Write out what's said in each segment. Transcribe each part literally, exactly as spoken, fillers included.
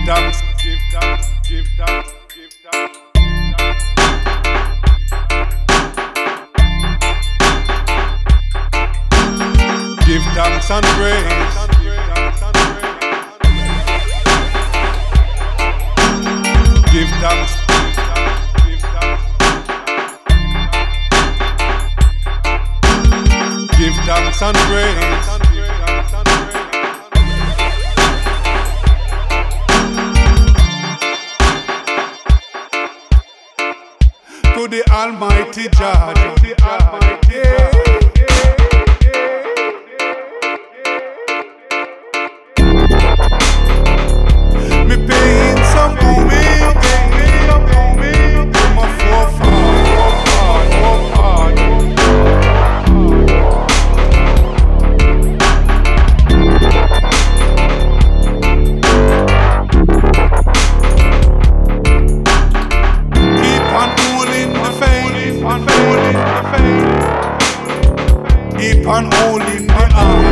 thanks, give thanks, give thanks, give thanks. Give thanks and praise. Give thanks. Give thanks. Give thanks and praise. To the Almighty Jah, to the Almighty Jah. Me paying some homie, to my keep on holding the faith, keep on holding the eye.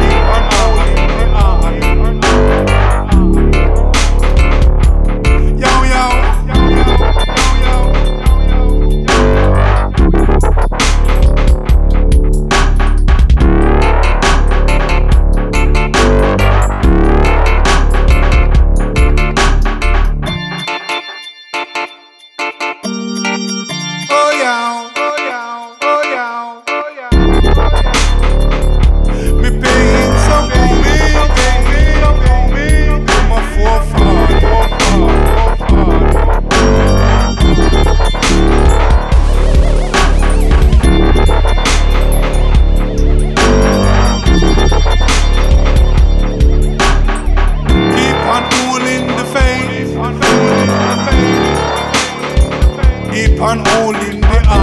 Keep on holding the eye.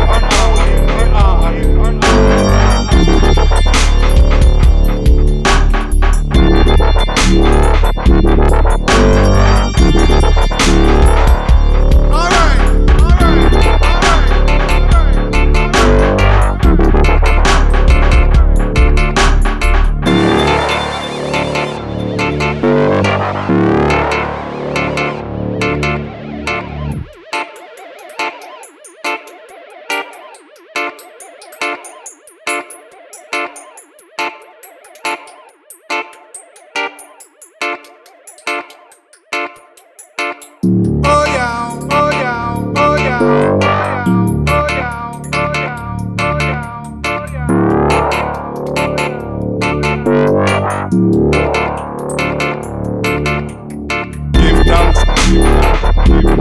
Alright, alright, give thanks, give thanks, give thanks.